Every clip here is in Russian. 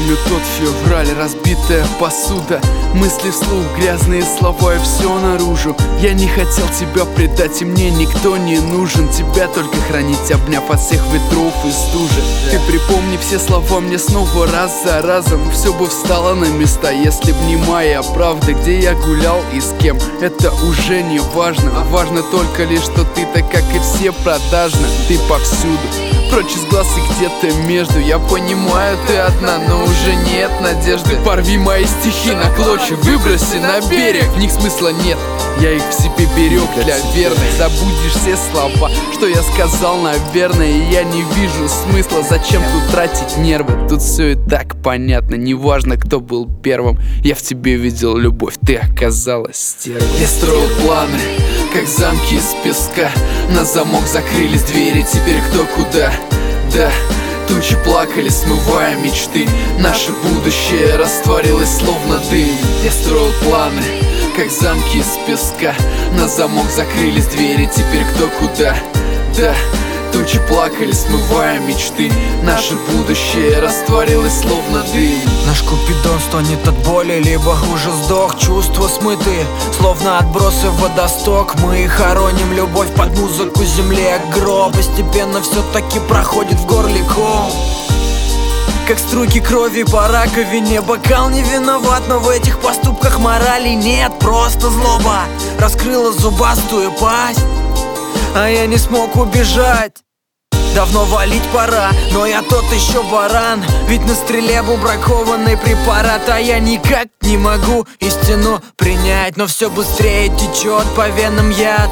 Помню тот февраль, разбитая посуда, мысли вслух, грязные слова и все наружу. Я не хотел тебя предать, и мне никто не нужен. Тебя только хранить, обняв от всех ветров и стужи. Ты припомни все слова мне снова раз за разом. Все бы встало на места, если б не моя правда. Где я гулял и с кем, это уже не важно. Важно только лишь, что ты так, как и все, продажна. Ты повсюду, прочь из глаз и где-то между. Я понимаю, ты одна, но уже нет надежды. Порви мои стихи на клочья, выброси на берег. В них смысла нет, я их в себе берег для верных. Забудешь все слова, что я сказал, наверное. И я не вижу смысла, зачем тут тратить нервы. Тут все и так понятно, неважно, кто был первым. Я в тебе видел любовь, ты оказалась стервой. Я строил планы, как замки из песка. На замок закрылись двери, теперь кто куда. Да, тучи плакали, смывая мечты. Наше будущее растворилось словно дым. Я строил планы, как замки из песка. На замок закрылись двери, теперь кто куда. Да, тучи плакали, смывая мечты. Наше будущее растворилось словно дым. Наш Купидон стонет от боли, либо уже сдох. Чувства смыты, словно отбросы в водосток. Мы хороним любовь под музыку земли, гроб. Постепенно все-таки проходит в горле ком, как струйки крови по раковине. Бокал не виноват, но в этих поступках морали нет. Просто злоба раскрыла зубастую пасть, а я не смог убежать. Давно валить пора, но я тот еще баран. Ведь на стреле был бракованный препарат, а я никак не могу истину принять. Но все быстрее течет по венам яд.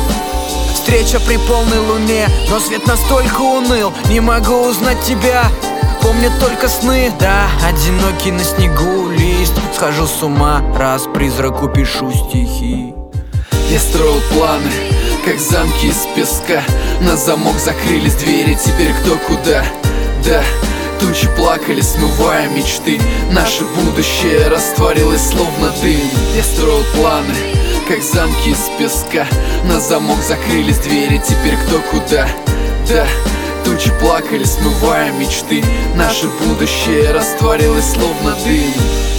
Встреча при полной луне, но свет настолько уныл. Не могу узнать тебя, помнят только сны. Да, одинокий на снегу лист. Схожу с ума, раз призраку пишу стихи. Я строил планы, как замки из песка. На замок закрылись двери, теперь кто куда. Да, тучи плакали, смывая мечты. Наше будущее растворилось словно дым. Я строил планы, как замки из песка. На замок закрылись двери, теперь кто куда. Да, тучи плакали, смывая мечты. Наше будущее растворилось словно дым.